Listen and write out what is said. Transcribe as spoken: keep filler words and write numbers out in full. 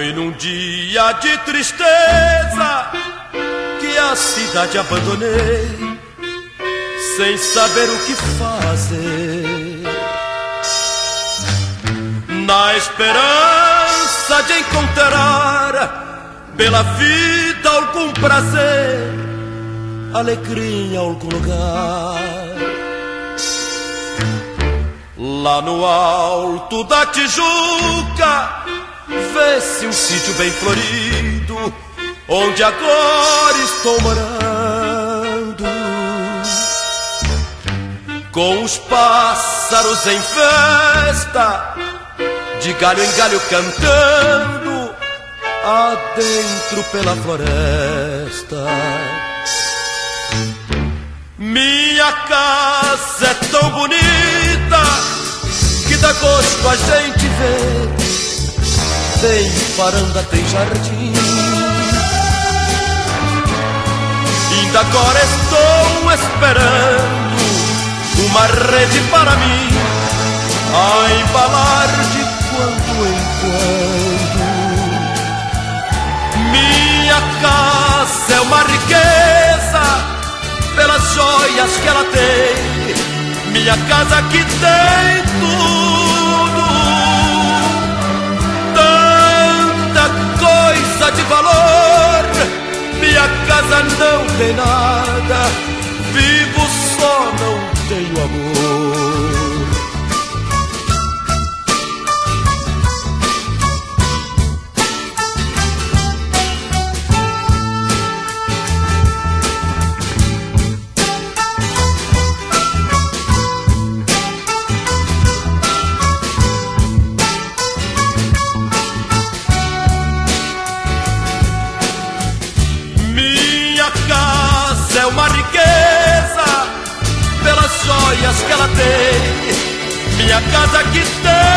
Foi num dia de tristeza que a cidade abandonei, sem saber o que fazer, na esperança de encontrar pela vida algum prazer, alegria em algum lugar. Lá no alto da Tijuca vê-se um sítio bem florido, onde agora estou morando, com os pássaros em festa, de galho em galho cantando, adentro pela floresta. Minha casa é tão bonita que dá gosto a gente ver. Tem varanda, tem jardim. Ainda agora estou esperando uma rede para mim, a embalar de quando em quando. Minha casa é uma riqueza pelas joias que ela tem. Minha casa que tem tudo, tanta coisa de valor. Minha casa não tem nada, vivo só, não tenho amor. É uma riqueza pelas joias que ela tem. Minha casa que tem